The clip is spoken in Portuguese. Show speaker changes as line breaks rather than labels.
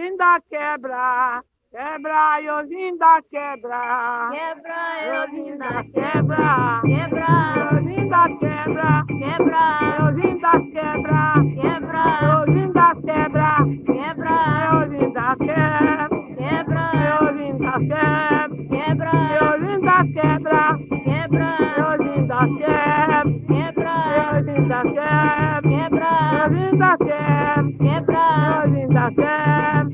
Iozinda quebra, quebra, Iozinda quebra.
Quebra,
Iozinda
Iozinda,
quebra,
quebra,
Iozinda quebra,
quebra,
Iozinda quebra,
quebra,
Iozinda quebra,
quebra,
Iozinda quebra,
quebra,
Iozinda quebra,
quebra,
Iozinda quebra,
quebra,
Iozinda quebra,
quebra,
Iozinda quebra,
quebra,
Iozinda quebra,
quebra,
Iozinda quebra.